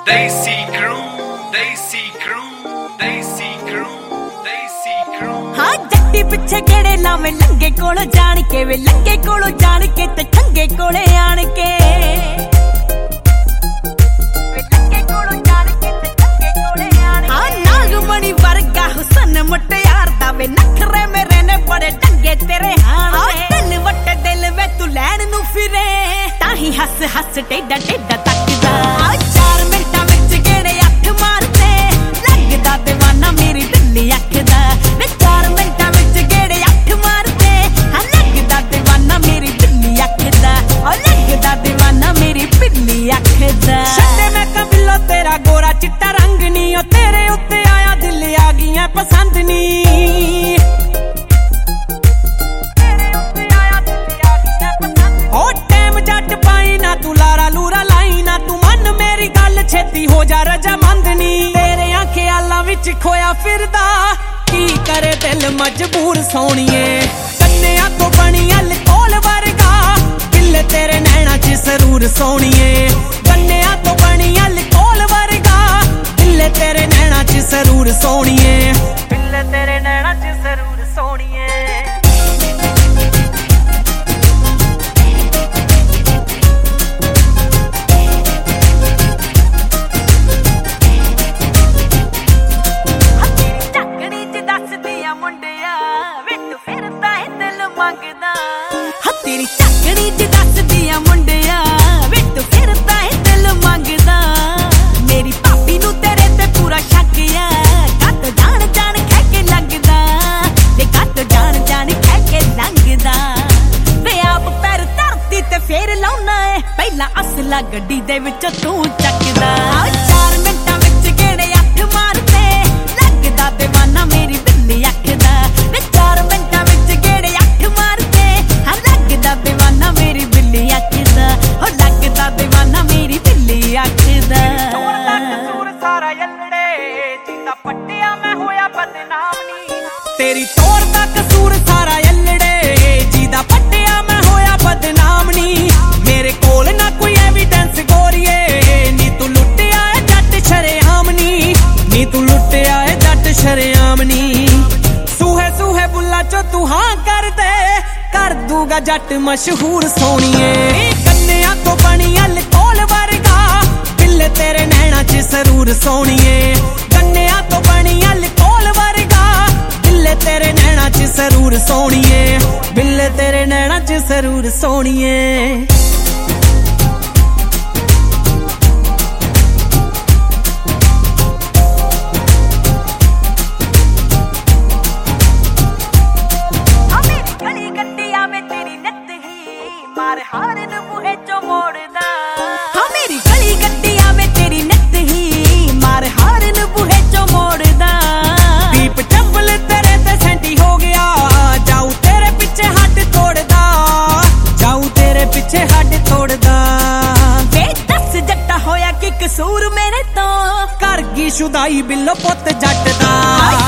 Desi crew, Desi crew, Desi crew, Desi crew। हाँ जट्टी पिछे गेड़े लावे लंगे कोलो जान के वे लंगे कोलो जान के ते ठंगे कोले आन के हाँ नागमणि वर्गा हुसन मुटियार दा वे नखरे मेरे ने बड़े टंगे तेरे हाण दिल वट्टे दिल वे तू लैन नू फिरे ताही हस हस टेढ़ा टेढ़ा तकदा 4 मिंटां विच गेड़े अख मारदे लगदा दीवाना मेरी बिल्ली अख दा 4 मिंटां विच गेड़े अख मारदे हाँ लगदा दीवाना मेरी बिल्ली अख दा लगदा दीवाना मेरी बिल्ली अख दा छड्डे मैं कबिलो तेरा गोरा चिट्टा रंग नी ओ तेरे उत्ते आया दिल आ गईयां पसंद नी तू लारा लूरा लाई ना तू मन मेरी गल छेती हो जा रजामंद नी तेरे ख्यालां विच खोया फिरदा की करे दिल मजबूर सोनिए कन्निया तो बनी अलकोल वर्गा दिल तेरे नैना च सरूर सोनिए कन्निया तो बनी अलकोल वर्गा दिल तेरे नैना च सरूर सोनिए दिल तेरे नैना च सरूर सोनिए तेरी झकड़ी च दसदिया मुंडिया वे तू फिरदा है दिल मंगदा मेरी भाभी नू तेरे ते पूरा शक आ कत जान जान कह के लगदा ते कत जान जान कह के लंघदा वे आप पैर धरती ते फेर लाउना है पहला असला गड्डी दे विच तू चकदा 4 मिंटां विच गेड़े अख मारदे लगदा दीवाना मेरी बिल्ली अख दा 4 मिंटां विच गेड़े अख मारदे लगदा दीवाना मेरी बिल्ली अख दा हो लगदा दीवाना मेरी बिल्ली अख दा तोर दा कसूर सारा यल्लड़े जिंदा पट्टिया मैं होया बदनाम नी तेरी तोर दा कसूर सारा यल्लड़े जिंदा पट्टिया मैं होया बदनाम नी मेरे कोल ना कोई एविडेंस गोरिए नी तू लुटिया है जट शरेआम नी तू लुटिया है जट शरेआम नी सूहे सूहे बुल्ला चो तू हाँ कर दे कर दूंगा जट मशहूर सोनिए कन्निया तो बनी अलकोल वर्गा दिल तेरे नैना च सरूर सोनिए कन्निया तो बनी अलकोल वर्गा दिल तेरे नैना च सरूर सोनिए दिल तेरे नैना च सरूर सोनिए हारन मुहे चो मोड़दा हाँ मेरी गली गड्डी आवे तेरी नत ही मार हारन मुहे चो मोड़दा दीप चंबल तेरे ते सेंटी हो गया जाऊं तेरे पीछे हट तोड़दा जाऊं तेरे पीछे हट तोड़दा वे दस जट्टा होया कि कसूर मेरे तो कर गई शुदाई बिल्लो पुत जट दा